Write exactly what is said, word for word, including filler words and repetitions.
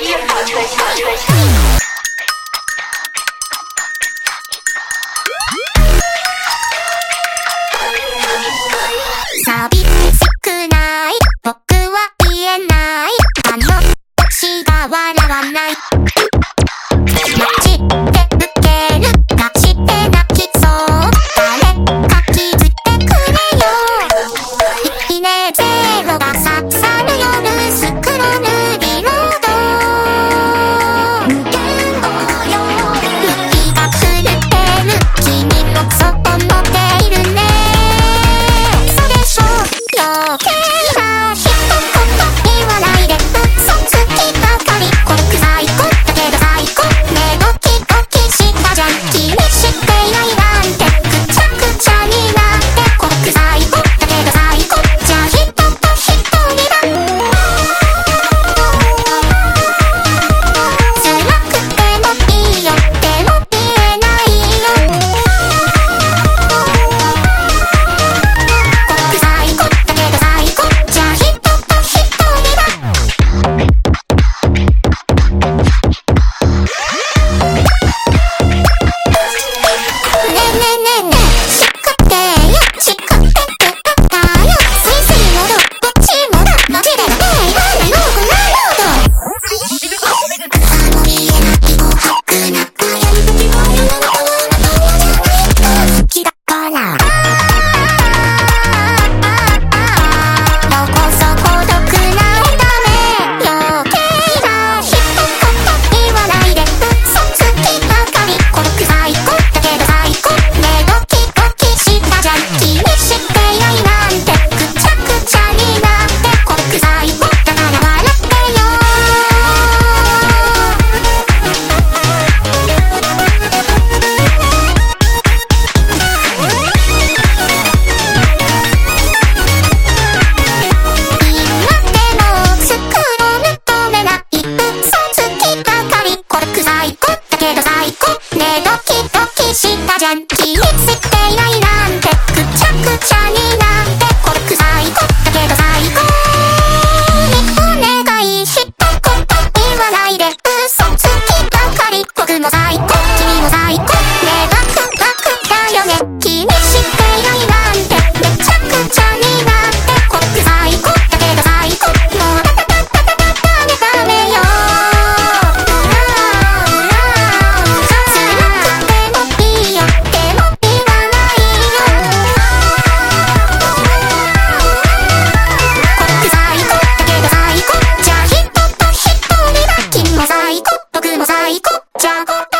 寂しくない僕は言えないあの私が笑わない待ちて受けるガチで泣きそう誰か気づいてくれよいいねゼロが刺さる夜スクロールリロード無限大よ雪が降ってる君もそう思っているね余計な一言言わないで嘘つきばかりこれ最高だけど最高ねドキドキしたじゃん気にしていないなんてぐちゃぐちゃになってこれ最高だけど最高じゃあ人と一人だ辛くてもいいよでも言えないよこれ最高したじゃん気にしていないなんてぐちゃぐちゃになってこれ最高だけど最高にお願い一言言わないで嘘つきばかり僕も最高君も最高ねワクワクだよね気にしていないなんてめちゃくちゃになってこれ最高だけど最高もうダダダダダダダメダメよ僕も最高じゃあ